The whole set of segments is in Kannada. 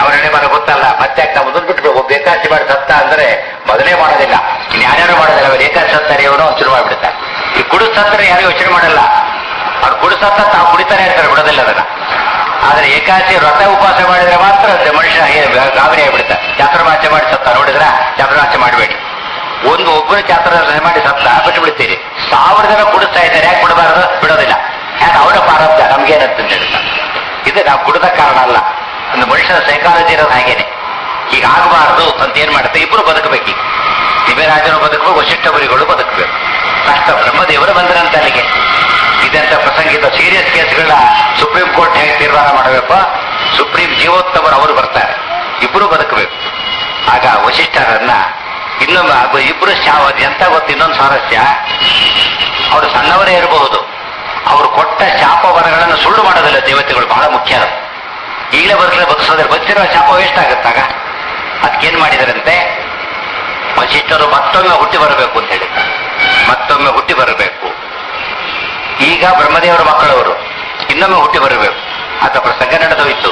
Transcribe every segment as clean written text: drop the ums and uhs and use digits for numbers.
ಯಾವ ರೆಡಿ ಮಾಡೋ ಗೊತ್ತಲ್ಲ, ಮತ್ತೆ ನಾವು ಮೊದಲು ಬಿಟ್ಟು ಏಕಾದಶಿ ಮಾಡಿ ಸತ್ತ ಅಂದ್ರೆ ಮೊದಲೇ ಮಾಡೋದಿಲ್ಲ, ಇನ್ನು ಯಾರ್ಯಾರು ಮಾಡೋದಿಲ್ಲ. ಅವ್ರು ಏಕಾದಶಿ ಸತ್ತಾರೆ ಇವನು ಶುರು ಮಾಡಿಬಿಡ್ತಾರೆ. ಈ ಕುಡಿದು ಸತ್ತರೆ ಯಾರು ಯೋಚನೆ ಮಾಡಲ್ಲ, ಅವ್ರು ಕುಡಿದು ಸತ್ತ ತಾವು ಕುಡಿತಾನೆ ಇರ್ತಾರೆ, ಬಿಡೋದಿಲ್ಲ ಅದನ್ನ. ಆದ್ರೆ ಏಕಾದಶಿ ವ್ರತ ಉಪವಾಸ ಮಾಡಿದ್ರೆ ಮಾತ್ರ ಮನುಷ್ಯ ಗಾಬರಿ ಆಗಿಬಿಡ್ತಾರೆ. ಚಾತುರ್ಮಾಸ್ಯ ಮಾಡಿ ಸತ್ತ ನೋಡಿದ್ರ, ಚಾತುರ್ಮಾಸ್ಯ ಮಾಡಬೇಡಿ. ಒಬ್ಬರು ಚಾತುರ್ಮಾಸ್ಯ ಮಾಡಿ ಸತ್ತ ಬಿಟ್ಟು ಬಿಡ್ತೀರಿ. 1000 ಜನ ಕುಡಿಸ್ತಾ ಇದ್ದಾರೆ, ಯಾಕೆ ಬಿಡಬಾರದು? ಬಿಡೋದಿಲ್ಲ. ಯಾಕೆ ಅವರ ಪ್ರಾರಬ್ಧ ನಮ್ಗೇನಂತ ಹೇಳ್ತಾರೆ. ಇದು ನಾವು ಕುಡಿದ ಕಾರಣ ಅಲ್ಲ, ಒಂದು ಮನುಷ್ಯನ ಸೈಕಾಲಜಿ ಇರೋದು ಹಾಗೇನೆ. ಹೀಗಾಗಬಾರ್ದು ಅಂತ ಏನ್ ಮಾಡುತ್ತೆ, ಇಬ್ರು ಬದುಕಬೇಕು. ನಿವೇರಾಜನು ಬದುಕಬೇಕು, ವಶಿಷ್ಠ ಮುನಿಗಳು ಬದುಕಬೇಕು. ಕಷ್ಟ ಬ್ರಹ್ಮದೇವರು ಬಂದರಂತ ಅಲ್ಲಿಗೆ. ಇದಂತ ಪ್ರಸಂಗಿತ ಸೀರಿಯಸ್ ಕೇಸ್ಗಳ ಸುಪ್ರೀಂ ಕೋರ್ಟ್ ಹೇಗೆ ತೀರ್ಮಾನ ಮಾಡಬೇಕು, ಸುಪ್ರೀಂ ಜೀವೋತ್ತಮರು ಅವರು ಬರ್ತಾರೆ, ಇಬ್ರು ಬದುಕಬೇಕು. ಆಗ ವಶಿಷ್ಠರನ್ನ ಇನ್ನೊಮ್ಮೆ ಇಬ್ರು ಎಂತ ಗೊತ್ತು, ಇನ್ನೊಂದು ಸ್ವಾರಸ್ಯ, ಅವರು ಸಣ್ಣವರೇ ಇರಬಹುದು, ಅವರು ಕೊಟ್ಟ ಶಾಪವರಗಳನ್ನು ಸುಳ್ಳು ಮಾಡೋದಿಲ್ಲ ದೇವತೆಗಳು, ಬಹಳ ಮುಖ್ಯ. ಈಗಲೇ ಬದುಕಿಸೋದ್ರೆ ಬದುಕಿರೋ ಶಾಪ ವೇಸ್ಟ್ ಆಗುತ್ತಾಗ. ಅದಕ್ಕೇನ್ ಮಾಡಿದರಂತೆ, ವಶಿಷ್ಠರು ಮತ್ತೊಮ್ಮೆ ಹುಟ್ಟಿ ಬರಬೇಕು ಅಂತ ಹೇಳಿದ್ದಾರೆ. ಮತ್ತೊಮ್ಮೆ ಹುಟ್ಟಿ ಬರಬೇಕು. ಈಗ ಬ್ರಹ್ಮದೇವರ ಮಕ್ಕಳವರು ಇನ್ನೊಮ್ಮೆ ಹುಟ್ಟಿ ಬರಬೇಕು. ಆತ ಪ್ರಸಂಗ ನಡೆದೋಯ್ತು.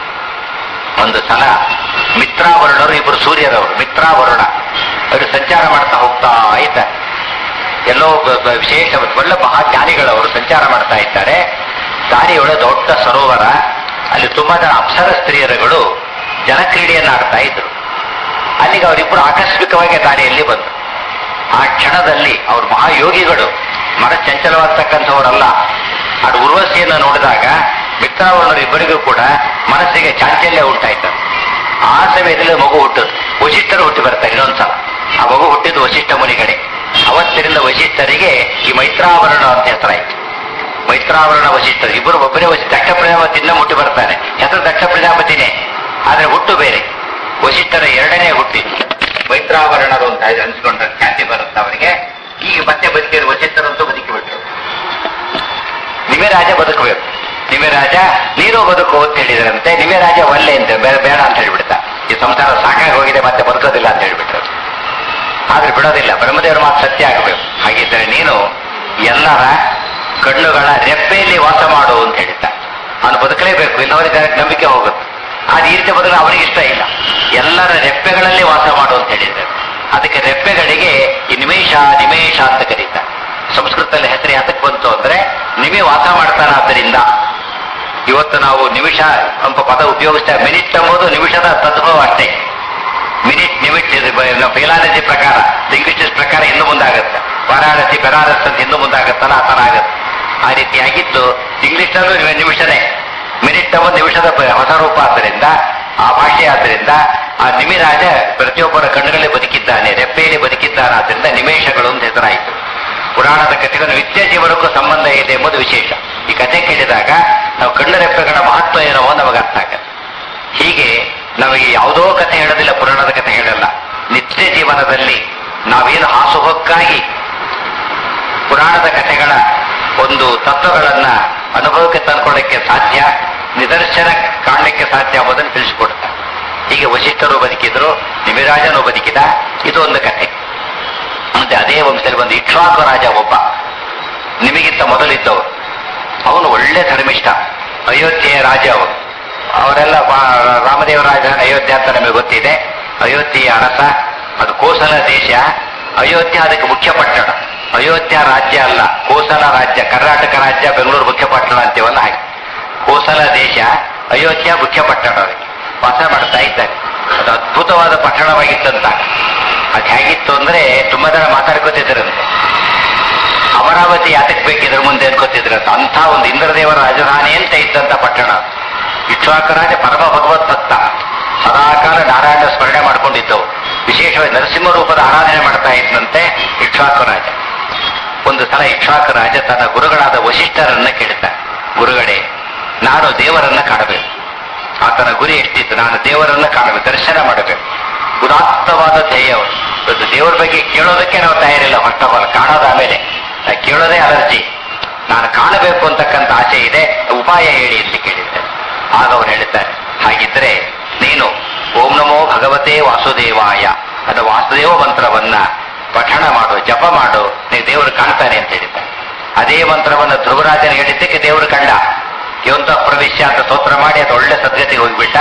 ಒಂದು ಸಲ ಮಿತ್ರಾವರುಣರು, ಇಬ್ಬರು ಸೂರ್ಯರವರು, ಮಿತ್ರಾವರುಣ ಅವರು ಸಂಚಾರ ಮಾಡ್ತಾ ಹೋಗ್ತಾ ಇದ್ದಾರೆ. ಎಲ್ಲೋ ವಿಶೇಷ ಒಳ್ಳೆ ಮಹಾಜ್ಞಾನಿಗಳವರು ಸಂಚಾರ ಮಾಡ್ತಾ ಇದ್ದಾರೆ. ದಾರಿಯೊಳಗೆ ದೊಡ್ಡ ಸರೋವರ, ಅಲ್ಲಿ ತುಂಬಾ ಜನ ಅಪ್ಸರ ಸ್ತ್ರೀಯರುಗಳು ಜಲಕ್ರೀಡೆಯನ್ನು ಆಡ್ತಾ ಇದ್ರು. ಅಲ್ಲಿಗೆ ಅವರಿಬ್ಬರು ಆಕಸ್ಮಿಕವಾಗಿ ದಾರಿಯಲ್ಲಿ ಬಂದರು. ಆ ಕ್ಷಣದಲ್ಲಿ ಅವ್ರ ಮಹಾಯೋಗಿಗಳು, ಮನ ಚಂಚಲವಾಗ್ತಕ್ಕಂಥವರಲ್ಲ. ಅದು ಉರ್ವಶಿಯನ್ನು ನೋಡಿದಾಗ ಮಿತ್ರಾವರುಣರು ಇಬ್ಬರಿಗೂ ಕೂಡ ಮನಸ್ಸಿಗೆ ಚಾಂಚಲ್ಯ ಉಂಟಾಯ್ತು. ಆ ಸಮಯದಲ್ಲಿ ಮಗು ಹುಟ್ಟುದು, ವಶಿಷ್ಠರು ಹುಟ್ಟಿ ಬರ್ತಾರೆ ಇನ್ನೊಂದ್ಸಲ. ಆ ಮಗು ಹುಟ್ಟಿದ್ದು ವಶಿಷ್ಠ ಮುನಿಗಡೆ. ಅವತ್ತಿನಿಂದ ವಶಿಷ್ಠರಿಗೆ ಈ ಮೈತ್ರಾವರಣ ಅಂತ ಹೆಸರಾಯ್ತು. ಮೈತ್ರಾವರಣ ವಶಿಷ್ಠರು ಇಬ್ಬರು ಒಬ್ಬರೇ. ದಕ್ಷ ಪ್ರಜಾಪತಿ ಇನ್ನೂ ಹುಟ್ಟಿ ಬರ್ತಾನೆ, ಹೆಸರು ದಕ್ಷ ಪ್ರಜಾಪತಿನೇ, ಆದ್ರೆ ಹುಟ್ಟು ಬೇರೆ. ವಶಿಷ್ಠರ ಎರಡನೇ ಹುಟ್ಟಿ ಮೈತ್ರಾವರಣರು ಅಂತ ಅನ್ಸ್ಕೊಂಡ್ರೆ ಖ್ಯಾತಿ ಬರುತ್ತೆ ಅವರಿಗೆ. ಈಗ ಮತ್ತೆ ಬದುಕಿದ್ರು, ವಶಿಷ್ಠರಂತೂ ಬದುಕಿಬಿಟ್ರು. ನಿವೇರಾಜ ಬದುಕಬೇಕು. ನಿವೇರಾಜ ನೀನು ಬದುಕು ಅಂತ ಹೇಳಿದ್ರಂತೆ. ನಿವೇರಾಜ ಒಲ್ಲೆ ಅಂತ ಬೇಡ ಅಂತ ಹೇಳ್ಬಿಡ್ತಾ, ಈ ಸಂಸಾರ ಸಾಕಾಗಿ ಹೋಗಿದೆ, ಮತ್ತೆ ಬದುಕೋದಿಲ್ಲ ಅಂತ ಹೇಳ್ಬಿಟ್ರು. ಆದ್ರೆ ಬಿಡೋದಿಲ್ಲ, ಬ್ರಹ್ಮದೇವರ ಮಾತು ಸತ್ಯ ಆಗಬೇಕು. ಹಾಗಿದ್ದರೆ ನೀನು ಎಲ್ಲರ ಕಣ್ಣುಗಳ ರೆಪ್ಪೆಯಲ್ಲಿ ವಾಸ ಮಾಡು ಅಂತ ಹೇಳಿದ್ದ. ಅವನು ಬದುಕಲೇಬೇಕು, ಇನ್ನವರಿಗೆ ನಂಬಿಕೆ ಹೋಗುತ್ತೆ. ಆದ್ರೆ ಈ ರೀತಿ ಬದುಕಲು ಅವನಿಗೆ ಇಷ್ಟ ಇಲ್ಲ. ಎಲ್ಲರ ರೆಪ್ಪೆಗಳಲ್ಲಿ ವಾಸ ಮಾಡು ಅಂತ ಹೇಳಿದ್ದಾರೆ. ಅದಕ್ಕೆ ರೆಪ್ಪೆಗಳಿಗೆ ಈ ನಿಮೇಶ ನಿಮೇಶ ಅಂತ ಕರೀತಾರೆ. ಸಂಸ್ಕೃತದಲ್ಲಿ ಹೆಸರು ಯಾತಕ್ಕೆ ಬಂತು ಅಂದ್ರೆ ನಿಮಿ ವಾಸ ಮಾಡ್ತಾರಾದ್ದರಿಂದ. ಇವತ್ತು ನಾವು ನಿಮಿಷ ಎಂಬ ಪದ ಉಪಯೋಗಿಸ್ತೇವೆ. ಮಿನಿಟ್ ಎಂಬುದು ನಿಮಿಷದ ತದ್ಭವ ಅಷ್ಟೇ. ಮಿನಿಟ್ ನಿಮಿಟ್ ಫಿಲಾಲಜಿ ಪ್ರಕಾರ, ಲಿಂಗ್ವಿಸ್ಟಿಕ್ಸ್ ಪ್ರಕಾರ ಇನ್ನು ಮುಂದಾಗುತ್ತೆ. ವಾರಾಣಸಿ ಬೆನಾರಸ್ ಅಂತ ಇನ್ನು ಮುಂದಾಗತ್ತಲ್ಲ, ಆ ಥರ ಆಗುತ್ತೆ. ಆ ರೀತಿಯಾಗಿದ್ದು ಇಂಗ್ಲಿಷ್ನಲ್ಲೂ ನಿಮಿಷನೇ. ಮಿನಿಟ್ ಎಂಬ ನಿಮಿಷದ ಹೊಸ ರೂಪ ಆದ್ದರಿಂದ, ಆ ಭಾಷೆ ಆದ್ದರಿಂದ ಆ ನಿಮಿರಾಜ ಪ್ರತಿಯೊಬ್ಬರ ಕಣ್ಣುಗಳಲ್ಲಿ ಬದುಕಿದ್ದಾನೆ, ರೆಪ್ಪೆಯಲ್ಲಿ ಬದುಕಿದ್ದಾನೆ. ಆದ್ದರಿಂದ ನಿಮೇಶಗಳು ಅಂತ ಹೆಸರಾಯಿತು. ಪುರಾಣದ ಕಥೆಗಳು ನಿತ್ಯ ಜೀವನಕ್ಕೂ ಸಂಬಂಧ ಇದೆ ಎಂಬುದು ವಿಶೇಷ. ಈ ಕಥೆ ಕೇಳಿದಾಗ ನಾವು ಕಣ್ಣು ರೆಪ್ಪೆಗಳ ಮಹತ್ವ ಏನೋ ನಮಗೆ ಅರ್ಥ ಆಗತ್ತೆ. ಹೀಗೆ ನಮಗೆ ಯಾವುದೋ ಕಥೆ ಹೇಳೋದಿಲ್ಲ, ಪುರಾಣದ ಕಥೆ ಹೇಳಲ್ಲ. ನಿತ್ಯ ಜೀವನದಲ್ಲಿ ನಾವೇನು ಹಾಸುಹೊಕ್ಕಾಗಿ ಪುರಾಣದ ಕಥೆಗಳ ಒಂದು ತತ್ವಗಳನ್ನ ಅನುಭವಕ್ಕೆ ತಂದುಕೊಳ್ಳಕ್ಕೆ ಸಾಧ್ಯ, ನಿದರ್ಶನ ಕಾಣಲಿಕ್ಕೆ ಸಾಧ್ಯ ಎಂಬುದನ್ನು ತಿಳಿಸಿಕೊಡ್ತಾರೆ. ಹೀಗೆ ವಶಿಷ್ಠರು ಬದುಕಿದ್ರು, ನಿಮಿರಾಜನು ಬದುಕಿದ. ಇದು ಒಂದು ಕಥೆ. ಮತ್ತೆ ಅದೇ ವಂಶದಲ್ಲಿ ಒಂದು ಇಕ್ಷ್ವಾಕು ರಾಜ ಒಬ್ಬ, ನಿಮಗಿಂತ ಮೊದಲಿದ್ದವರು. ಅವನು ಒಳ್ಳೆ ಧರ್ಮಿಷ್ಠ, ಅಯೋಧ್ಯೆಯ ರಾಜ ಅವರು. ಅವರೆಲ್ಲ ರಾಮದೇವ ರಾಜ ಅಯೋಧ್ಯೆ ಅಂತ ನಮಗೆ ಗೊತ್ತಿದೆ. ಅಯೋಧ್ಯೆಯ ಅರಸ, ಅದು ಕೋಸಲ ದೇಶ. ಅಯೋಧ್ಯೆ ಅದಕ್ಕೆ ಮುಖ್ಯ ಪಟ್ಟಣ. ಅಯೋಧ್ಯ ರಾಜ್ಯ ಅಲ್ಲ, ಕೋಸಲ ರಾಜ್ಯ. ಕರ್ನಾಟಕ ರಾಜ್ಯ, ಬೆಂಗಳೂರು ಮುಖ್ಯ ಪಟ್ಟಣ ಅಂತೀವಲ್ಲ ಹಾಗೆ. ಕೋಸಲ ದೇಶ, ಅಯೋಧ್ಯ ಮುಖ್ಯ ಪಟ್ಟಣ. ಅದಕ್ಕೆ ವಾಸ ಮಾಡ್ತಾ ಇದ್ದಾರೆ. ಅದು ಅದ್ಭುತವಾದ ಪಟ್ಟಣವಾಗಿತ್ತಂತ. ಅದು ಹೇಗಿತ್ತು ಅಂದ್ರೆ ತುಂಬಾ ಜನ ಮಾತಾಡ್ಕೋತಿದ್ರಂತೆ. ಅಮರಾವತಿ ಯಾತಕ್ಕೆ ಬೇಕಿದ್ರ ಮುಂದೆ ಅನ್ಕೋತಿದ್ರಂತ. ಅಂಥ ಒಂದು ಇಂದ್ರದೇವರ ರಾಜಧಾನಿ ಅಂತ ಇದ್ದಂತ ಪಟ್ಟಣ. ಇಕ್ಷ್ವಾಕರಾಜ ಪರಮ ಭಗವತ್ ಭಕ್ತ, ಸದಾಕಾಲ ನಾರಾಯಣ ಸ್ಮರಣೆ ಮಾಡ್ಕೊಂಡಿದ್ದವು. ವಿಶೇಷವಾಗಿ ನರಸಿಂಹ ರೂಪದ ಆರಾಧನೆ ಮಾಡ್ತಾ ಇದ್ದಂತೆ ಇಕ್ಷ್ವಾಕರಾಜ. ಒಂದು ಸಲ ಇಕ್ಷ್ವಾಕರಾಜ ತನ್ನ ಗುರುಗಳಾದ ವಶಿಷ್ಠರನ್ನ ಕೇಳ್ತಾನೆ, ಗುರುಗಳೇ, ನಾನು ದೇವರನ್ನ ಕಾಣಬೇಕು. ಆತನ ಗುರಿ ಎಷ್ಟಿತ್ತು, ನಾನು ದೇವರನ್ನ ಕಾಣಬೇಕು, ದರ್ಶನ ಮಾಡಬೇಕು. ಉದಾತ್ತವಾದ ಧ್ಯೇಯ. ಇವತ್ತು ದೇವರ ಬಗ್ಗೆ ಕೇಳೋದಕ್ಕೆ ನಾವು ತಯಾರಿಲ್ಲ. ಫಸ್ಟ್ ಆಫ್ ಆಲ್ ಕಾಣೋದು ಆಮೇಲೆ, ಕೇಳೋದೇ ಅಲರ್ಜಿ. ನಾನು ಕಾಣಬೇಕು ಅಂತಕ್ಕಂಥ ಆಸೆ ಇದೆ, ಉಪಾಯ ಹೇಳಿ ಅಂತ ಕೇಳಿದ್ದೆ. ಆಗ ಅವರು ಹೇಳ್ತಾರೆ, ಹಾಗಿದ್ರೆ ನೀನು ಓಂ ನಮೋ ಭಗವತೆ ವಾಸುದೇವಾಯ ಅನ್ನೋ ವಾಸುದೇವ ಮಂತ್ರವನ್ನ ಪಠಣ ಮಾಡು, ಜಪ ಮಾಡು, ನೀವು ದೇವರು ಕಾಣ್ತಾನೆ ಅಂತ ಹೇಳಿದ್ದಾರೆ. ಅದೇ ಮಂತ್ರವನ್ನು ಧ್ರುವರಾಜನ ಹೇಳಿದ್ದಕ್ಕೆ ದೇವರು ಕಂಡ. ಯೋಂತ ಪ್ರವೇಶ ಅಂತ ಸ್ತೋತ್ರ ಮಾಡಿ ಅದು ಒಳ್ಳೆ ಸದ್ಗತಿಗೆ ಹೋಗ್ಬಿಟ್ಟ.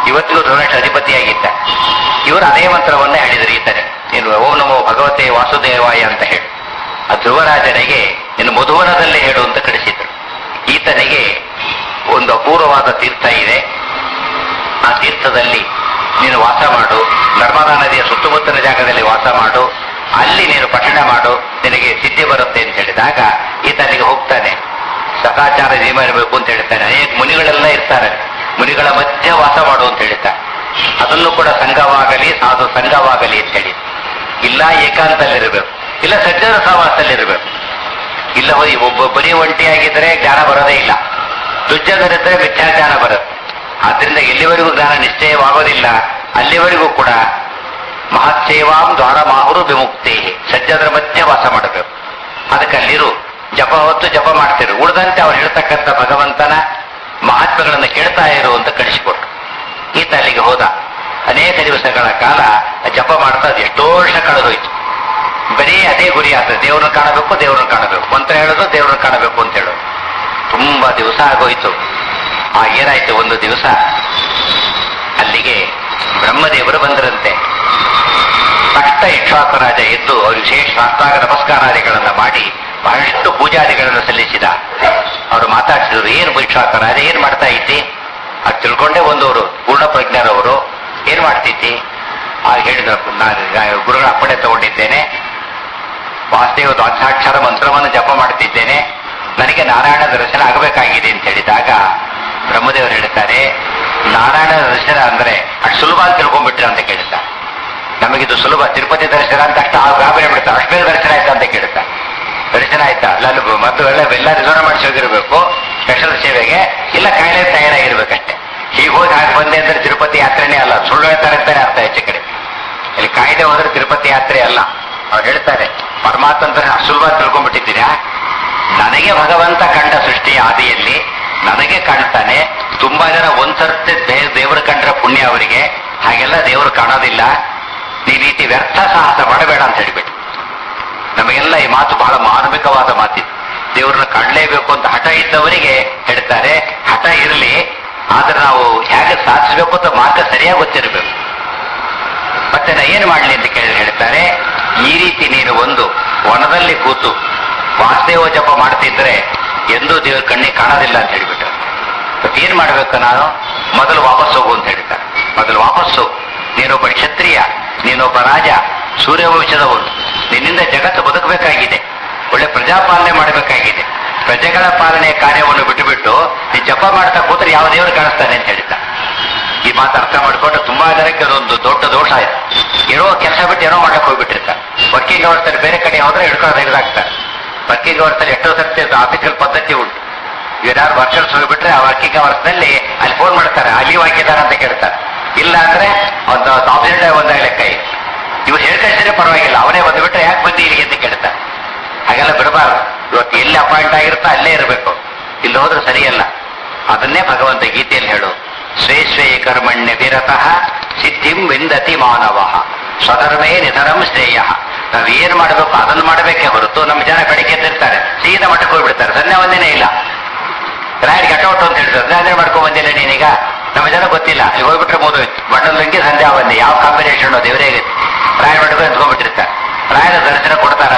ಇವತ್ತಿಗೂ ಧೃತರಾಷ್ಟ್ರ ಅಧಿಪತಿಯಾಗಿದ್ದ. ಇವರು ಅದೇ ಮಂತ್ರವನ್ನೇ ಹೇಳಿದರು ಈತನೆ, ನೀನು ಓಂ ನಮೋ ಭಗವತೆ ವಾಸುದೇವಾಯ ಅಂತ ಹೇಳಿ. ಆ ಧ್ರುವರಾಜನಿಗೆ ಇನ್ನು ಮಧುವನದಲ್ಲೇ ಹೇಳು ಅಂತ ಕಳಿಸಿದ್ರು. ಈತನಿಗೆ ಒಂದು ಅಪೂರ್ವವಾದ ತೀರ್ಥ ಇದೆ, ಆ ತೀರ್ಥದಲ್ಲಿ ನೀನು ವಾಸ ಮಾಡು, ನರ್ಮದಾ ನದಿಯ ಸುತ್ತಮುತ್ತಲ ಜಾಗದಲ್ಲಿ ವಾಸ ಮಾಡು, ಅಲ್ಲಿ ನೀನು ಪಠಣ ಮಾಡು, ನಿನಗೆ ಸಿದ್ಧಿ ಬರುತ್ತೆ ಅಂತ ಹೇಳಿದಾಗ ಈತನಿಗೆ ಹೋಗ್ತಾನೆ. ಸದಾಚಾರ ನಿಯಮ ಇರಬೇಕು ಅಂತ ಹೇಳ್ತಾನೆ. ಅನೇಕ ಮುನಿಗಳೆಲ್ಲ ಇರ್ತಾರೆ, ಮುನಿಗಳ ಮಧ್ಯೆ ವಾಸ ಮಾಡು ಅಂತ ಹೇಳ್ತಾರೆ. ಅದನ್ನು ಕೂಡ ಸಂಘವಾಗಲಿ ಸಾಧು ಸಂಘವಾಗಲಿ ಅಂತ ಹೇಳಿ, ಇಲ್ಲ ಏಕಾಂತದಲ್ಲಿರಬೇಕು, ಇಲ್ಲ ಸಜ್ಜನ ಸಹವಾಸದಲ್ಲಿರಬೇಕು. ಇಲ್ಲ ಒಬ್ಬ ಬರೀ ಒಂಟಿಯಾಗಿದ್ದರೆ ಜ್ಞಾನ ಬರೋದೇ ಇಲ್ಲ, ದುರ್ಜನರಿದ್ದರೆ ಮಿಥ್ಯಾಜ್ಞಾನ ಬರುತ್ತೆ. ಆದ್ರಿಂದ ಎಲ್ಲಿವರೆಗೂ ಜ್ಞಾನ ನಿಶ್ಚಯವಾಗೋದಿಲ್ಲ ಅಲ್ಲಿವರೆಗೂ ಕೂಡ ಮಹತ್ಸೇವಾಂ ದ್ವಾರ ಮಾಹುರು ವಿಮುಕ್ತಿ, ಸಜ್ಜನರ ಮಧ್ಯೆ ವಾಸ ಮಾಡಬೇಕು. ಅದಕ್ಕೆ ಅಲ್ಲಿರು, ಜಪ ಹೊತ್ತು ಜಪ ಮಾಡ್ತಿರು, ಉಳಿದಂತೆ ಅವ್ರು ಹೇಳ್ತಕ್ಕಂಥ ಭಗವಂತನ ಮಹಾತ್ಮೆಗಳನ್ನು ಕೇಳ್ತಾ ಇರು ಅಂತ ಕಳಿಸಿಕೊಟ್ರು. ಈತ ಅಲ್ಲಿಗೆ ಹೋದ. ಅನೇಕ ದಿವಸಗಳ ಕಾಲ ಜಪ ಮಾಡ್ತಾ ಎಷ್ಟೋ ವರ್ಷ ಕಳೆದೋಯ್ತು. ಬರೀ ಅದೇ ಗುರಿ ಆಗ್ತದೆ, ದೇವ್ರನ್ನ ಕಾಣಬೇಕು, ದೇವ್ರನ್ನ ಕಾಣಬೇಕು, ಮಂತ್ರ ಹೇಳೋದು ದೇವ್ರನ್ನ ಕಾಣಬೇಕು ಅಂತ ಹೇಳೋದು. ತುಂಬಾ ದಿವಸ ಆಗೋಯ್ತು. ಏನಾಯ್ತು, ಒಂದು ದಿವಸ ಅಲ್ಲಿಗೆ ಬ್ರಹ್ಮದೇವರು ಬಂದರಂತೆ. ತಕ್ಷಣ ಇಕ್ಷ್ವಾಕು ರಾಜ ಎದ್ದು ಅವರು ವಿಶೇಷ ಶಾಸ್ತ್ರಾಗ ನಮಸ್ಕಾರಾದಿಗಳನ್ನ ಮಾಡಿ ಬಹಳಷ್ಟು ಪೂಜಾದಿಗಳನ್ನು ಸಲ್ಲಿಸಿದ. ಅವರು ಮಾತಾಡ್ತಿದ್ರು, ಏನು ಇಕ್ಷ್ವಾಕು ರಾಜ ಏನ್ ಮಾಡ್ತಾ ಇದ್ದಿ? ಅದು ತಿಳ್ಕೊಂಡೇ ಒಂದವರು ಪೂರ್ಣ ಪ್ರಜ್ಞರವರು, ಏನ್ ಮಾಡ್ತಿದ್ದಿ? ಆಗ ಹೇಳಿದ್ರು, ನಾನು ಗುರುಗಳ ಅಪ್ಪಣೆ ತಗೊಂಡಿದ್ದೇನೆ, ವಾಸುದೇವ ದ್ವಾದಶಾಕ್ಷರ ಮಂತ್ರವನ್ನು ಜಪ ಮಾಡ್ತಿದ್ದೇನೆ, ನನಗೆ ನಾರಾಯಣ ದರ್ಶನ ಆಗಬೇಕಾಗಿದೆ ಅಂತ ಹೇಳಿದಾಗ ಬ್ರಹ್ಮದೇವರು ಹೇಳ್ತಾರೆ, ನಾರಾಯಣ ದರ್ಶನ ಅಂದ್ರೆ ಅಷ್ಟು ಸುಲಭ ಅಂತ ತಿಳ್ಕೊಂಡ್ಬಿಟ್ರೆ ಅಂತ ಕೇಳ್ತಾರೆ. ನಮಗಿದು ಸುಲಭ, ತಿರುಪತಿ ದರ್ಶನ ಅಂತ ಅಷ್ಟು ಗಾಬರಿ ಬಿಡ್ತಾರೆ, ಅಷ್ಟು ಬೇಗ ದರ್ಶನ ಆಯ್ತಾ ಅಂತ ಕೇಳ್ತಾರೆ. ದರ್ಶನ ಆಯ್ತಾ? ಅಲ್ಲ ಮತ್ತು ಎಲ್ಲ ರಿಸರ್ವ್ ಮಾಡಿಸಿ ಹೋಗಿರ್ಬೇಕು ಸ್ಪೆಷಲ್ ಸೇವೆಗೆ, ಇಲ್ಲ ಕಾಯಿಲೆ ತಯಾರಾಗಿರ್ಬೇಕಷ್ಟೇ. ಹೀಗೆ ಹೋಗಿ ಹಾಗೆ ಬಂದೆ ಅಂದ್ರೆ ತಿರುಪತಿ ಯಾತ್ರೆನೇ ಅಲ್ಲ, ಸುಳ್ಳು ಹೇಳ್ತಾರೆ ಅಂತಾನೆ ಅರ್ಥ ಹೆಚ್ಚು ಕಡೆ. ಇಲ್ಲಿ ಕಾಯ್ದೆ ಹೋದ್ರೆ ತಿರುಪತಿ ಯಾತ್ರೆ ಅಲ್ಲ. ಅವ್ರು ಹೇಳ್ತಾರೆ, ಪರಮಾತ್ಮ ಸುಲಭ ತಿಳ್ಕೊಂಡ್ಬಿಟ್ಟಿದ್ದೀರಾ? ನನಗೆ ಭಗವಂತ ಕಂಡ ಸೃಷ್ಟಿಯ ಆದಿಯಲ್ಲಿ ನನಗೆ ಕಾಣ್ತಾನೆ. ತುಂಬಾ ಜನ ಒಂದ್ಸರ್ತಿ ದೇವರು ಕಂಡ್ರೆ ಪುಣ್ಯ ಅವರಿಗೆ, ಹಾಗೆಲ್ಲ ದೇವರು ಕಾಣೋದಿಲ್ಲ. ಈ ರೀತಿ ವ್ಯರ್ಥ ಸಾಹಸ ಮಾಡಬೇಡ ಅಂತ ಹೇಳಿಬಿಟ್ಟು. ನಮಗೆಲ್ಲ ಈ ಮಾತು ಬಹಳ ಮಾರ್ಮಿಕವಾದ ಮಾತಿದೆ. ದೇವ್ರನ್ನ ಕಾಣಲೇಬೇಕು ಅಂತ ಹಠ ಇದ್ದವರಿಗೆ ಹೇಳ್ತಾರೆ, ಹಠ ಇರಲಿ, ಆದ್ರೆ ನಾವು ಹೇಗೆ ಸಾಧಿಸಬೇಕು ಅಂತ ಮಾರ್ಗ ಸರಿಯಾಗಿ ಗೊತ್ತಿರಬೇಕು. ಮತ್ತೆ ನಾ ಏನು ಮಾಡ್ಲಿ ಅಂತ ಹೇಳ್ತಾರೆ, ಈ ರೀತಿ ನೀನು ಒಂದು ವನದಲ್ಲಿ ಕೂತು ವಾಸುದೇವ ಜಪ ಮಾಡ್ತಿದ್ರೆ ಎಂದೂ ದೇವ್ರ ಕಣ್ಣಿಗೆ ಕಾಣೋದಿಲ್ಲ ಅಂತ ಹೇಳಿಬಿಟ್ರು. ಮತ್ತೆ ಏನ್ ಮಾಡ್ಬೇಕು ನಾನು? ಮೊದಲು ವಾಪಸ್ ಹೋಗು ಅಂತ ಹೇಳ್ತಾರೆ. ಮೊದಲು ವಾಪಸ್ಸು, ನೀನೊಬ್ಬ ಕ್ಷತ್ರಿಯ, ನೀನೊಬ್ಬ ರಾಜ, ಸೂರ್ಯವಂಶದವನು, ನಿನ್ನಿಂದ ಜಗತ್ತು ಬದುಕಬೇಕಾಗಿದೆ, ಒಳ್ಳೆ ಪ್ರಜಾಪಾಲನೆ ಮಾಡಬೇಕಾಗಿದೆ. ಪ್ರಜೆಗಳ ಪಾಲನೆಯ ಕಾರ್ಯವನ್ನು ಬಿಟ್ಟುಬಿಟ್ಟು ನೀ ಜಪ ಮಾಡ್ತಾ ಕೂತ್ರೆ ಯಾವ ದೇವರು ಕಾಣಿಸ್ತಾನೆ ಅಂತ ಹೇಳಿದ್ದ. ಈ ಮಾತು ಅರ್ಥ ಮಾಡಿಕೊಂಡು ತುಂಬಾ ಜನಕ್ಕೆ ಅದೊಂದು ದೊಡ್ಡ ದೋಷ ಆಯ್ತು. ಏನೋ ಕೆಲಸ ಬಿಟ್ಟು ಏನೋ ಮಾಡಕ್ಕೆ ಹೋಗ್ಬಿಟ್ಟಿರ್ತಾರೆ. ವರ್ಕಿಂಗ್ ಅವರ್ಸಲ್ಲಿ ಬೇರೆ ಕಡೆ ಹೋದ್ರೆ ಹಿಡ್ಕೊಂಡು ತೆಗೆದಾಕ್ತಾರೆ. ವರ್ಕಿಂಗ್ ಅವರ್ಸಲ್ಲಿ ಎಷ್ಟೋ ಸರ್ತಿ ಆಫೀಸಲ್ ಪದ್ಧತಿ ಉಂಟು. ಇವರಾರು ವರ್ಕರ್ಸ್ ಹೋಗ್ಬಿಟ್ರೆ ಆ ವರ್ಕಿಂಗ್ ಅವರ್ಸ್ನಲ್ಲಿ ಅಲ್ಲಿ ಫೋನ್ ಮಾಡ್ತಾರೆ, ಲೀವ್ ಹಾಕಿದ್ದಾರೆ ಅಂತ ಕೇಳ್ತಾರೆ. ಇಲ್ಲ ಅಂದ್ರೆ ಒಂದು ಆಬ್ಸೆಂಟ್ ಒಂದಾಗ ಲೆಕ್ಕ ಇದೆ. ಇವ್ರು ಹೇಳ್ಕಳಿಸಿದ್ರೆ ಪರವಾಗಿಲ್ಲ, ಅವನೇ ಬಂದ್ಬಿಟ್ರೆ ಯಾಕೆ ಬಂದಿ ಇಲ್ಲಿಗೆ ಅಂತ ಕೇಳ್ತಾರೆ. ಹಾಗೆಲ್ಲ ಬಿಡಬಾರ್ದು. ಇವತ್ತು ಎಲ್ಲಿ ಅಪಾಯಿಂಟ್ ಆಗಿರುತ್ತೋ ಅಲ್ಲೇ ಇರಬೇಕು, ಇಲ್ಲಿ ಹೋದ್ರೆ ಸರಿಯಲ್ಲ. ಅದನ್ನೇ ಭಗವಂತ ಗೀತೆಯಲ್ಲಿ ಹೇಳು, ಸ್ವೇ ಸ್ವೇ ಕರ್ಮಣ್ಯ ವಿರತಃ ಸಿದ್ಧಿಂ ವಿಂದತಿ ಮಾನವ ಸ್ವಧರ್ಮೇ ನಿಧರಂ ಶ್ರೇಯ. ನಾವ್ ಏನ್ ಮಾಡಬೇಕು ಅದನ್ನು ಮಾಡಬೇಕೇ ಹೊರತು ನಮ್ಮ ಜನ ಬೆಳಿಗ್ಗೆ ಎದ್ದಿರ್ತಾರೆ, ಸೀದಾ ಮಠಕ್ಕೆ ಹೋಗ್ಬಿಡ್ತಾರೆ, ಸಂಧ್ಯಾ ವಂದನೆ ಇಲ್ಲ. ರಾಯರಿಗೆ ಅಟೌಟ್ ಅಂತ ಹೇಳ್ತಾರೆ, ಸಂಧ್ಯಾ ಮಾಡ್ಕೊಂಡ್ ಬಂದಿಲ್ಲ ನೀನೀಗ. ನಮ್ಮ ಜನ ಗೊತ್ತಿಲ್ಲ, ಅಲ್ಲಿ ಹೋಗ್ಬಿಟ್ರೆ ಮುಗಿದೋಯ್ತು. ಬಣ್ಣದಂಗೆ ಸಂಧ್ಯಾ ವಂದನೆ ಯಾವ ಕಾಂಬಿನೇಷನ್ ದೇವರೇ ರಾಯರ ಮಠಕ್ಕೆ ನಿಂತ್ಕೊಂಡ್ಬಿಟ್ಟಿರ್ತಾರೆ. ರಾಯರ ದರ್ಶನ ಕೊಡ್ತಾರ?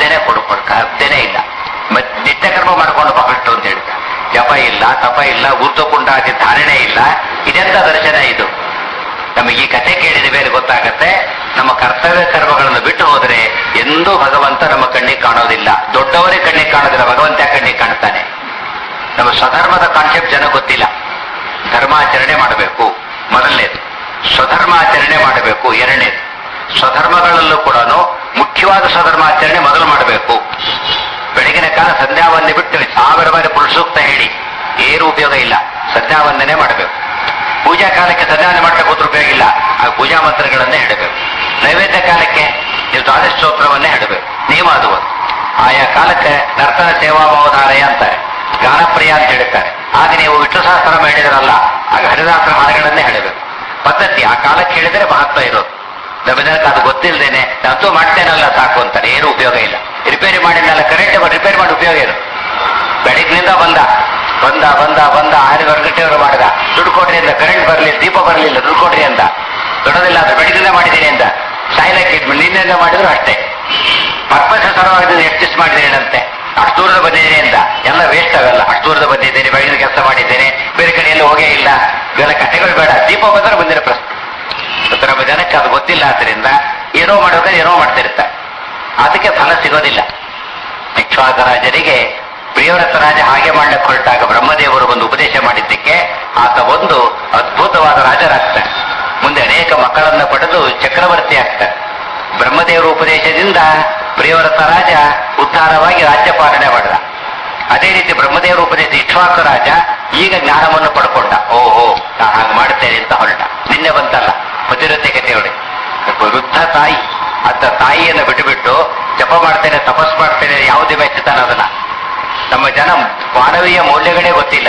ಸಾಧ್ಯನೇ ಇಲ್ಲ. ನಿತ್ಯ ಕರ್ಮ ಮಾಡ್ಕೊಂಡು ಬಹಳಷ್ಟು ಅಂತ ಹೇಳ್ತಾರೆ. ಜಪ ಇಲ್ಲ, ತಪ ಇಲ್ಲ, ಊರ್ಧ್ವಪುಂಡಾದಿ ಧಾರಣೆ ಇಲ್ಲ. ಇದೆಂತ ದರ್ಶನ ಇದು? ನಮಗೆ ಈ ಕಥೆ ಕೇಳಿದ ಮೇಲೆ ಗೊತ್ತಾಗತ್ತೆ, ನಮ್ಮ ಕರ್ತವ್ಯ ಕರ್ಮಗಳನ್ನು ಬಿಟ್ಟು ಹೋದರೆ ಎಂದೂ ಭಗವಂತ ನಮ್ಮ ಕಣ್ಣಿಗೆ ಕಾಣೋದಿಲ್ಲ. ದೊಡ್ಡವರೇ ಕಣ್ಣಿಗೆ ಕಾಣೋದಿಲ್ಲ, ಭಗವಂತ ಕಣ್ಣಿಗೆ ಕಾಣ್ತಾನೆ. ನಮ್ಮ ಸ್ವಧರ್ಮದ ಕಾನ್ಸೆಪ್ಟ್ ಜನ ಗೊತ್ತಿಲ್ಲ. ಧರ್ಮಾಚರಣೆ ಮಾಡಬೇಕು ಮೊದಲನೇದು, ಸ್ವಧರ್ಮಾಚರಣೆ ಮಾಡಬೇಕು ಎರಡನೇದು. ಸ್ವಧರ್ಮಗಳಲ್ಲೂ ಕೂಡ ಮುಖ್ಯವಾದ ಸ್ವಧರ್ಮಾಚರಣೆ ಮೊದಲು ಮಾಡಬೇಕು. ಬೆಳಗಿನ ಕಾಲ ಸಂಧ್ಯಾವಂದನೆ ಬಿಟ್ಟು 1000 ಬಾರಿ ಪುರುಷಸೂಕ್ತ ಹೇಳಿ ಏನು ಉಪಯೋಗ ಇಲ್ಲ. ಸಂಧ್ಯಾವಂದನೆ ಮಾಡಬೇಕು. ಪೂಜಾ ಕಾಲಕ್ಕೆ ಸಂಧ್ಯಾವಂದನೆ ಮಾಡ್ಲಿಕ್ಕೆ ಕೂತ್ರು ಉಪಯೋಗ ಇಲ್ಲ, ಆ ಪೂಜಾ ಮಂತ್ರಗಳನ್ನೇ ಹೇಳಬೇಕು. ನೈವೇದ್ಯ ಕಾಲಕ್ಕೆ ನೀವು ದ್ವಾದಶ ಸ್ತೋತ್ರವನ್ನೇ ಹೇಳಬೇಕು. ನಿಯಮ ಅದು. ಆಯಾ ಕಾಲಕ್ಕೆ ನರ್ತನ ಸೇವಾ ಭಾವಧಾರಯ ಅಂತಾರೆ, ಗಾನಪ್ರಿಯ ಅಂತ ಹೇಳ್ತಾರೆ. ಆಗ ನೀವು ವಿಷ್ಣು ಸಹಸ್ರನಾಮ ಹೇಳಿದ್ರಲ್ಲ, ಆಗ ಹರಿದಾಸರ ಹಾಡುಗಳನ್ನೇ ಹೇಳಬೇಕು. ಪದ್ಧತಿ ಆ ಕಾಲಕ್ಕೆ ಹೇಳಿದರೆ ಮಹತ್ವ ಇರೋದು. ನಮ್ಮ ಜನಕ್ಕೆ ಅದು ಗೊತ್ತಿಲ್ಲದೇನೆ ನಾನಂತೂ ಮಾಡ್ತೇನಲ್ಲ ಸಾಕು ಅಂತಾರೆ, ಏನು ಉಪಯೋಗ ಇಲ್ಲ. ರಿಪೇರಿ ಮಾಡಿದ್ನಲ್ಲ, ಕರೆಂಟ್ ರಿಪೇರಿ ಮಾಡಿ ಉಪಯೋಗ ಏನು? ಬೆಳಗ್ನಿಂದ ಬಂದ ಬಂದ 6 ಗಂಟೆಯವರು ಮಾಡಿದ. ದುಡ್ಡು ಕೊಡ್ರಿ ಅಂದ. ಕರೆಂಟ್ ಬರಲಿಲ್ಲ, ದೀಪ ಬರಲಿಲ್ಲ, ದುಡ್ಡು ಕೊಡ್ರಿ ಅಂದ. ದೊಡ್ಡದಿಲ್ಲ ಅದು ಬೆಳಗಿಂದ ಮಾಡಿದ್ದೀನಿ ಅಂದ. ಸಾಯ್ಲಕ್ಕೆ ನಿನ್ನೆಂದ ಮಾಡಿದ್ರು ಅಷ್ಟೇ. ಪರ್ಪಸ್ ಸರವಾಗಿ ಎಷ್ಟು ಮಾಡಿದ್ದೇನಂತೆ, ಅಷ್ಟು ದೂರದ ಬಂದಿದ್ದೀನಿ ಅಂತ. ಎಲ್ಲ ವೇಸ್ಟ್ ಆಗಲ್ಲ. ಅಷ್ಟು ದೂರದ ಬಂದಿದ್ದೇನೆ, ಬೆಳಗಿನ ಕೆಲಸ ಮಾಡಿದ್ದೇನೆ, ಬೇರೆ ಕಡೆ ಎಲ್ಲ ಹೋಗೇ ಇಲ್ಲ, ಇವೆಲ್ಲ ಕಥೆಗಳು ಬೇಡ. ದೀಪ ಬಂದರೆ ಮುಂದಿನ ಪ್ರಶ್ನೆ. ನಮ್ಮ ಜನಕ್ಕೆ ಅದು ಗೊತ್ತಿಲ್ಲ. ಆದ್ದರಿಂದ ಏನೋ ಮಾಡ್ಬೇಕಾದ್ರೆ ಏನೋ ಮಾಡ್ತಿರ್ತಾರೆ, ಅದಕ್ಕೆ ಫಲ ಸಿಗೋದಿಲ್ಲ. ಇಕ್ಷ್ವಾಕರಾಜರಿಗೆ ಪ್ರಿಯವ್ರತ ರಾಜ ಹಾಗೆ ಮಾಡಲಿಕ್ಕೆ ಹೊರಟಾಗ ಬ್ರಹ್ಮದೇವರು ಒಂದು ಉಪದೇಶ ಮಾಡಿದ್ದಕ್ಕೆ ಆತ ಒಂದು ಅದ್ಭುತವಾದ ರಾಜರಾಗ್ತಾನೆ. ಮುಂದೆ ಅನೇಕ ಮಕ್ಕಳನ್ನು ಪಡೆದು ಚಕ್ರವರ್ತಿ ಆಗ್ತಾನೆ. ಬ್ರಹ್ಮದೇವರ ಉಪದೇಶದಿಂದ ಪ್ರಿಯವ್ರತ ರಾಜ ಉದ್ಧಾರವಾಗಿ ರಾಜ್ಯ ಪಾಲನೆ ಮಾಡಿದ. ಅದೇ ರೀತಿ ಬ್ರಹ್ಮದೇವರ ಉಪದೇಶ ಇಕ್ಷ್ವಾಕು ರಾಜ ಈಗ ಜ್ಞಾನವನ್ನು ಪಡ್ಕೊಂಡ. ಓಹೋ, ನಾನು ಹಾಗೆ ಮಾಡ್ತೇನೆ ಅಂತ ಹೊರಟ. ನಿನ್ನೆ ಬಂತಲ್ಲ ಪತಿವ್ರತೆ ಕಥೆಯೊಳಗೆ, ವೃದ್ಧ ತಾಯಿ ಅಂತ ತಾಯಿಯನ್ನು ಬಿಟ್ಟುಬಿಟ್ಟು ಜಪ ಮಾಡ್ತೇನೆ, ತಪಸ್ ಮಾಡ್ತೇನೆ, ಯಾವುದೇ ಮೆಚ್ಚುತ್ತಾನೆ ಅದನ್ನ. ನಮ್ಮ ಜನ ಮಾನವೀಯ ಮೌಲ್ಯಗಳೇ ಗೊತ್ತಿಲ್ಲ,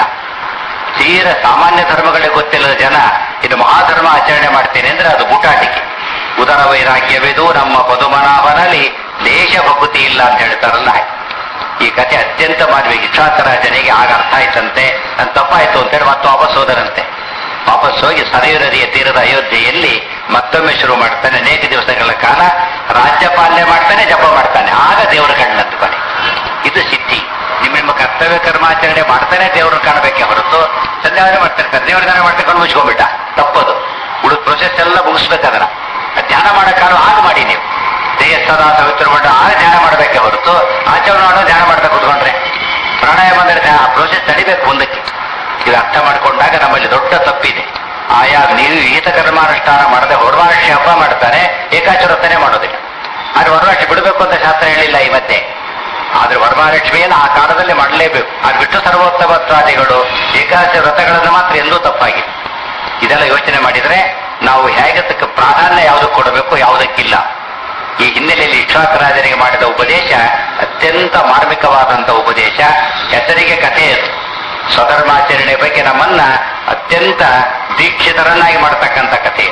ತೀರ ಸಾಮಾನ್ಯ ಧರ್ಮಗಳೇ ಗೊತ್ತಿಲ್ಲದ ಜನ ಇನ್ನು ಮಹಾಧರ್ಮ ಆಚರಣೆ ಮಾಡ್ತೇನೆ ಅಂದ್ರೆ ಅದು ಬೂಟಾಟಿಕೆ. ಉದರ ವೈರಾಗ್ಯವಿದು ನಮ್ಮ ಪದುಮನಾಭನಲ್ಲಿ ದೇಶ ಭಕ್ತಿ ಇಲ್ಲ ಅಂತ ಹೇಳ್ತಾರಲ್ಲ. ಈ ಕಥೆ ಅತ್ಯಂತ ಮಾನವೀಯ. ಇಕ್ಷ್ವಾಕರಾಜನಿಗೆ ಆಗ ಅರ್ಥ ಆಯ್ತಂತೆ, ನನ್ನ ತಪ್ಪಾಯ್ತು ಅಂತೇಳಿ ಮತ್ತೆ ವಾಪಸ್ ಹೋದರಂತೆ. ವಾಪಸ್ ಹೋಗಿ ಸರಯೂ ನದಿಯ ತೀರದ ಅಯೋಧ್ಯೆಯಲ್ಲಿ ಮತ್ತೊಮ್ಮೆ ಶುರು ಮಾಡ್ತಾನೆ. ಅನೇಕ ದಿವಸಗಳ ಕಾಲ ರಾಜ್ಯಪಾಲನೆ ಮಾಡ್ತಾನೆ, ಜಪ ಮಾಡ್ತಾನೆ. ಆಗ ದೇವರ ಕಣ್ಣಂತ ಕೊನೆ. ಇದು ಸಿದ್ಧಿ. ನಿಮ್ಮ ಕರ್ತವ್ಯ ಕರ್ಮಾಚರಣೆ ಮಾಡ್ತಾನೆ ದೇವರು ಕಾಣಬೇಕೆ ಹೊರತು ಸಂಧ್ಯಾವನೆ ಮಾಡ್ತಿರ್ತಾರೆ, ದೇವರ ಧ್ಯಾನ ಮಾಡ್ತಕೊಂಡು ಮುಚ್ಕೊಂಡ್ಬಿಟ್ಟ. ತಪ್ಪದು. ಉಳಿದ ಪ್ರೊಸೆಸ್ ಎಲ್ಲ ಮುಗಿಸ್ಬೇಕದರ. ಧ್ಯಾನ ಮಾಡೋಕ್ಕಾಗ ಆಗ ಮಾಡಿ ನೀವು ದೇಹ ಸದಾ ಸವಿತ್ರ ಮಾಡ ಆಗ ಧ್ಯಾನ ಮಾಡಬೇಕೆ ಹೊರತು ಆಚರಣೆ ಮಾಡೋ ಧ್ಯಾನ ಮಾಡ್ತಾ ಕೂತ್ಕೊಂಡ್ರೆ ಪ್ರಾಣಾಯಾಮ ಅಂದ್ರೆ ಆ ಪ್ರೋಸೆಸ್ ನಡಿಬೇಕು ಮುಂದಕ್ಕೆ. ಇದು ಅರ್ಥ ಮಾಡಿಕೊಂಡಾಗ ನಮ್ಮಲ್ಲಿ ದೊಡ್ಡ ತಪ್ಪಿದೆ. ಆಯಾ ನೀವು ಈತ ಕರ್ಮಾನುಷ್ಠಾನ ಮಾಡದೆ ವರಮಹಾಲಕ್ಷ್ಮಿ ಹಬ್ಬ ಮಾಡ್ತಾರೆ, ಏಕಾಚರತನೆ ಮಾಡೋದಿಲ್ಲ. ಆದ್ರೆ ವರಮಹಾಲಕ್ಷ್ಮಿ ಬಿಡಬೇಕು ಅಂತ ಶಾಸ್ತ್ರ ಹೇಳಿಲ್ಲ ಈ ಮಧ್ಯೆ. ಆದ್ರೆ ವರಮಹಾಲಕ್ಷ್ಮಿಯನ್ನು ಆ ಕಾಲದಲ್ಲಿ ಮಾಡಲೇಬೇಕು. ಅದು ಬಿಟ್ಟು ಸರ್ವೋತ್ತಮತ್ವಾದಿಗಳು ಏಕಾದಶಿ ವ್ರತಗಳನ್ನು ಮಾತ್ರ ಎಂದೂ ತಪ್ಪಾಗಿದೆ. ಇದೆಲ್ಲ ಯೋಚನೆ ಮಾಡಿದ್ರೆ ನಾವು ಹೇಗೆ ಪ್ರಾಧಾನ್ಯ ಯಾವುದಕ್ಕೆ ಕೊಡಬೇಕು, ಯಾವುದಕ್ಕಿಲ್ಲ. ಈ ಹಿನ್ನೆಲೆಯಲ್ಲಿ ಇಕ್ಷ್ವಾಕರಾಜನಿಗೆ ಮಾಡಿದ ಉಪದೇಶ ಅತ್ಯಂತ ಮಾರ್ಮಿಕವಾದಂಥ ಉಪದೇಶ. ಹೆಸರಿಗೆ ಕಥೆ ಅದು. ಸ್ವಧರ್ಮಾಚರಣೆ ಬಗ್ಗೆ ನಮ್ಮನ್ನ ಅತ್ಯಂತ ದೀಕ್ಷಿತರನ್ನಾಗಿ ಮಾಡತಕ್ಕಂಥ ಕಥೆ.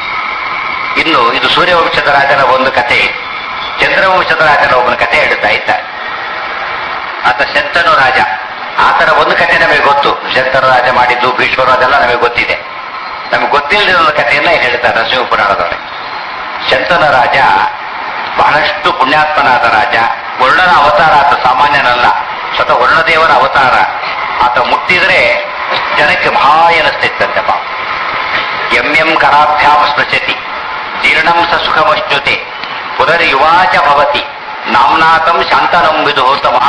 ಇನ್ನು ಇದು ಸೂರ್ಯವಂಶದ ರಾಜನ ಒಂದು ಕಥೆ. ಚಂದ್ರವಂಶದ ರಾಜನ ಒಬ್ಬನ ಕಥೆ ಹೇಳ್ತಾ ಇದ್ದಾರೆ. ಆತ ಶಂತನು ರಾಜ. ಆತರ ಒಂದು ಕಥೆ ನಮಗೆ ಗೊತ್ತು. ಶಂತನು ರಾಜ ಮಾಡಿದ್ದು, ಭೀಷ್ಮರು, ಅದೆಲ್ಲ ನಮಗೆ ಗೊತ್ತಿದೆ. ನಮಗೆ ಗೊತ್ತಿಲ್ಲದ ಒಂದು ಕಥೆಯನ್ನ ಹೇಳ್ತಾರೆ ನರಸಿಂಹ ಪುರಾಣದೊಳಗೆ. ಶಂತನ ರಾಜ ಬಹಳಷ್ಟು ಪುಣ್ಯಾತ್ಮನಾದ ರಾಜ. ವರ್ಣನ ಅವತಾರ. ಆತ ಸಾಮಾನ್ಯನಲ್ಲ, ಸ್ವತಃ ವರ್ಣದೇವರ ಅವತಾರ. ಆತ ಮುಟ್ಟಿದ್ರೆ ಜನಕ್ಕೆ ಭಾಯ ಅನಿಸ್ತಿತ್ತಂತೆ. ಪಾಪ ಎಂ ಕರಾಭ್ಯಾಂ ಸ್ಪೃಶತಿ ಜೀರ್ಣಂ ಸ ಸುಖಮಶ್ನುತೆ ಪುನರ್ಯುವಾಚ ಭವತಿ ನಾಮ್ನಾತಂ ಶಾಂತನಂ ವಿದುಹೋತ